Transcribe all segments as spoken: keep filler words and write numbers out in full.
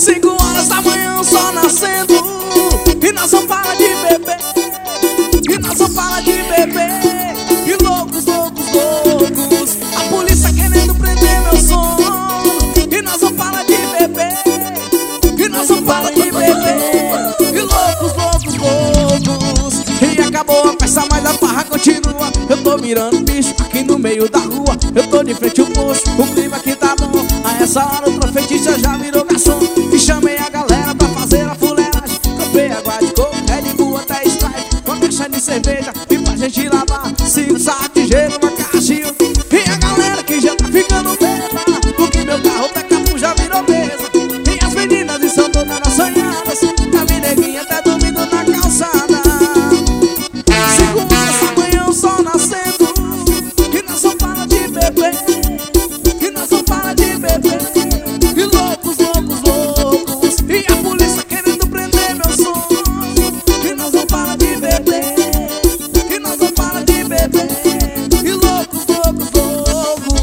Cinco horas da manhã, o sol nascendo, e nós não para de beber, e nós não para de beber. E loucos, loucos, loucos, a polícia querendo prender meu sono, e nós não para de beber, e nós não para de beber. E loucos, loucos, loucos, e acabou a festa, mas a farra continua. Eu tô mirando bicho aqui no meio da rua, eu tô de frente ao posto, o clima aqui tá bom. A essa hora o profetista já virou garçom, e chamei a galera pra fazer a fuleiragem. Comprei água de coco, Red Bull até Sprite, uma caixa de cerveja e pra gente lavar, cinco sacos de gelo, uma caixinha. E a galera que já tá ficando bêbada, porque meu carro tá capu já virou mesa. E as meninas estão todas assanhadas, a minha neguinha até dormindo na calçada. Cinco horas da manhã, o sol nascendo, e nós não para de beber, e nós não para de beber. E loucos, loucos, loucos, e a polícia querendo prender meu sono, e nós não para de beber, e nós não para de beber. E loucos, loucos, loucos.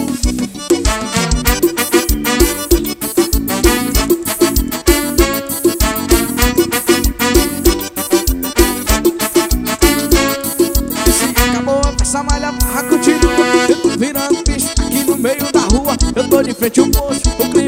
Se acabou essa malha, barra continua. Eu tô virando bicho aqui no meio da rua, eu tô de frente ao posto, o